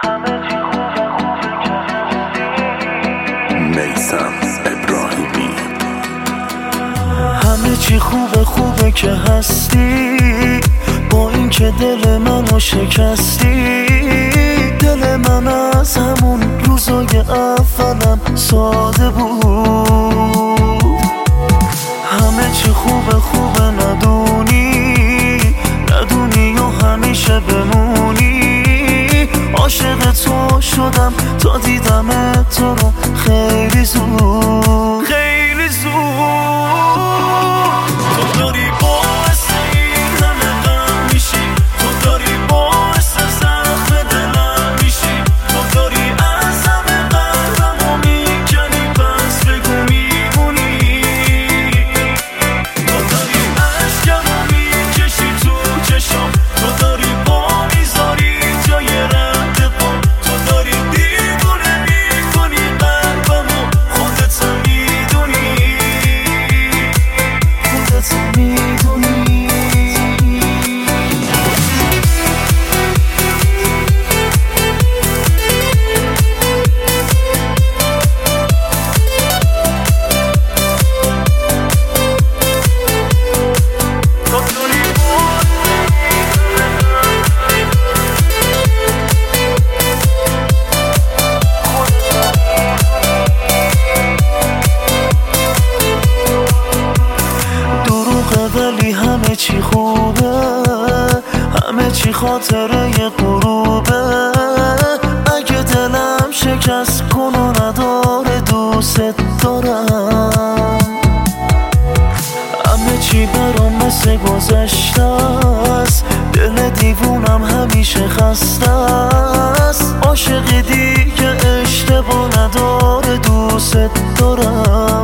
میثم ابراهیمی. همه چی خوبه خوبه که هستی، با این که دل منو شکستی. دل من از همون روزای اولم ساده بود. همه چی خوبه خوبه ندونی و همیشه بمونی. عاشق تو شدم تا دیدم تو رو خیلی زود، خیلی زود. تو داری باعث این همه غم میشی، تو داری باعث زخم دلم میشی. تو داری از همه قهرمو میکنی، پس بگو میمونی. تو داری عشقمو میکشی تو چشم، تو داری با میذاری جای رد پا. تو داری دیوونه میکنی قلبمو، خودت میدونی، خودت میدونی. ولی همه چی خوبه، همه چی خاطره غروبه. اگه دلم شکست کن و نداره دوست دارم. همه چی برام مثل گذشته است، دل دیوونم همیشه خسته است. عاشق دیگه اشتباه نداره دوست دارم.